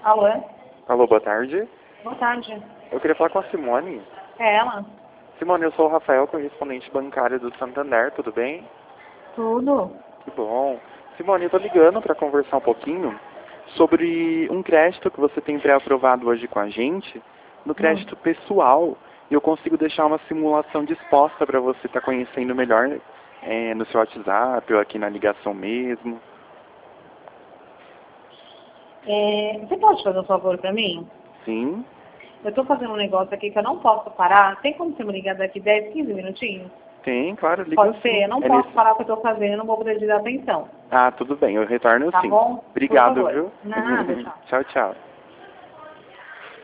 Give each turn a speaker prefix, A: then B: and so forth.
A: Alô?
B: Alô, boa tarde.
A: Boa tarde.
B: Eu queria falar com a Simone.
A: É ela?
B: Simone, eu sou o Rafael, correspondente bancário do Santander, tudo bem?
A: Tudo.
B: Que bom. Simone, eu tô ligando para conversar um pouquinho sobre um crédito que você tem pré-aprovado hoje com a gente, no crédito pessoal. E eu consigo deixar uma simulação disposta para você estar conhecendo melhor no seu WhatsApp ou aqui na ligação mesmo.
A: Você pode fazer um favor pra mim?
B: Sim?
A: Eu tô fazendo um negócio aqui que eu não posso parar. Tem como você me ligar daqui 10, 15 minutinhos?
B: Tem, claro, liga
A: Pode
B: sim.
A: ser? Eu não posso parar o que eu tô fazendo, não vou poder te dar atenção.
B: Ah, tudo bem, eu retorno
A: Tá
B: sim.
A: bom?
B: Obrigado,
A: Por favor.
B: viu?
A: Nada, tchau.
B: Tchau, tchau.